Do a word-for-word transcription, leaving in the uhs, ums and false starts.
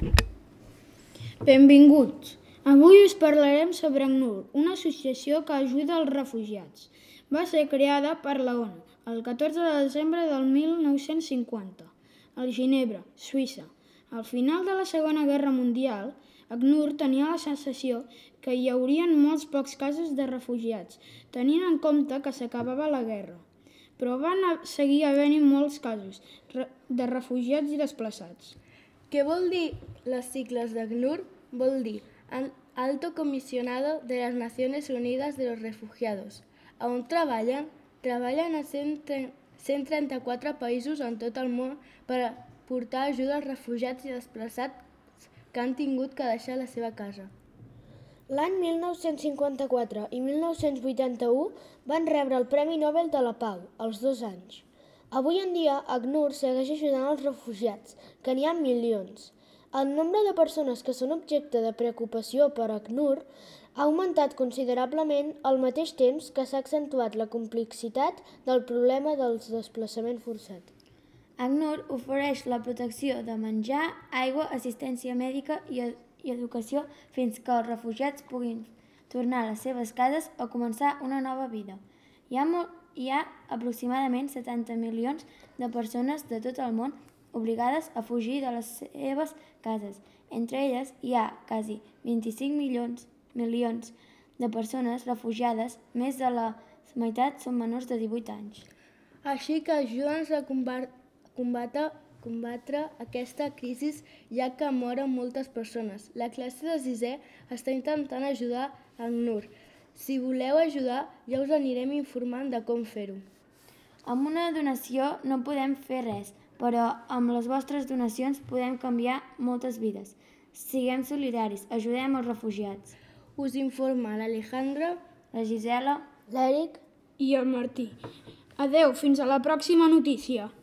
Benvinguts! Avui us parlarem sobre ACNUR, una associació que ajuda els refugiats. Va ser creada per la ONU el catorze de desembre del mil nou-cents cinquanta, a Ginebra, Suïssa. Al final de la Segona Guerra Mundial, ACNUR tenia la sensació que hi haurien molts pocs casos de refugiats, tenint en compte que s'acabava la guerra. Però van seguir havent-hi molts casos de refugiats i desplaçats. Què vol dir les sigles d'ACNUR? Vol dir Alto Comisionado de las Naciones Unidas de los Refugiados. A on treballen? Treballen a cent trenta-quatre països en tot el món per portar ajuda als refugiats i desplaçats que han tingut que deixar la seva casa. L'any mil nou-cents cinquanta-quatre i mil nou-cents vuitanta-u van rebre el Premi Nobel de la Pau, als dos anys. Avui en dia, ACNUR segueix ajudant els refugiats, que n'hi ha milions. El nombre de persones que són objecte de preocupació per ACNUR ha augmentat considerablement al mateix temps que s'ha accentuat la complexitat del problema del desplaçament forçat. ACNUR ofereix la protecció de menjar, aigua, assistència mèdica i, i educació fins que els refugiats puguin tornar a les seves cases o començar una nova vida. Hi ha, hi ha aproximadament setanta milions de persones de tot el món obligades a fugir de les seves cases. Entre elles hi ha quasi vint-i-cinc milions, milions de persones refugiades, més de la meitat són menors de divuit anys. Així que ajuda'ns a combatre, combatre aquesta crisi, ja que moren moltes persones. La classe de sisè està intentant ajudar ACNUR. Si voleu ajudar, ja us anirem informant de com fer-ho. Amb una donació no podem fer res, però amb les vostres donacions podem canviar moltes vides. Siguem solidaris, ajudem els refugiats. Us informa l'Alejandra, la Gisela, l'Eric i el Martí. Adeu, fins a la pròxima notícia.